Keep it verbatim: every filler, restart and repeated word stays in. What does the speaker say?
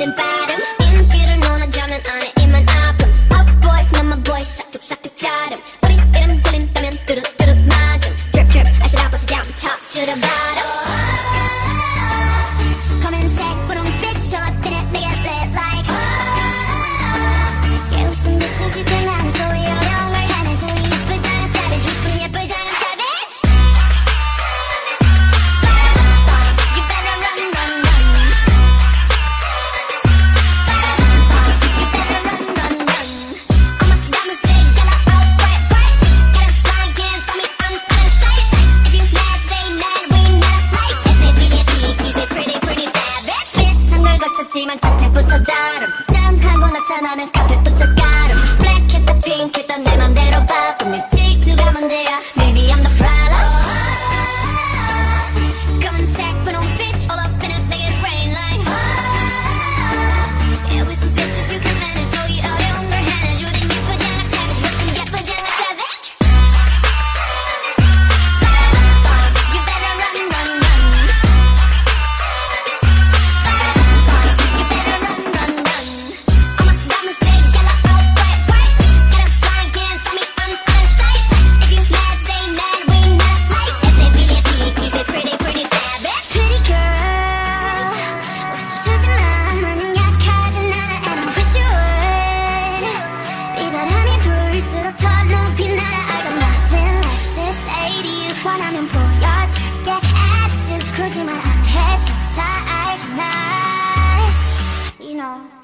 들린 발음 인기를 논하자면 안에 입만 아픔 Out boys 넌 my boys 싹둑싹둑 자름 우리 이름 들린다면 뚜룩뚜룩 맞음 Drip drip I said I bust it down from top to the bottom 검은색 분홍빛 all up in it make it lit like Yeah 웃음 bitches you can have 소리 어려운 걸 해내줘 예쁘잖아 savage 웃음 예쁘잖아 savage You better run run run You better run run run All my diamonds stay yellow oh bright bright Get a blind can't find me I'm out of sight If you mad stay mad we not like S A V A P keep it pretty pretty savage 비슷한 걸 거쳤지만 자태부터 다름 짠하고 나타나면 카펫부터 가름 블랙했다 핑크했다 내 맘대로 바쁜 내 질투가 문제야 Maybe I'm the problem 검은색 분홍빛 all up in it make it rain like Yeah with some bitches you can manage 소리 어려운 걸 해내줘 우린 예쁘잖아 savage 웃음 예쁘잖아 savage You better run run run You better run run run All my diamonds stay yellow oh bright bright Get a blind can't find me I'm out of sight If you mad stay mad we not like S A V A P keep it pretty pretty savage Pretty girl 웃어주지만 나는 약하진 않아 and I wish you would 비바람이 불수록 더 높이 날아 I got nothing left to say to you 원하면 보여줄게 attitude 굳이 말 안 해도 다 알잖아 You know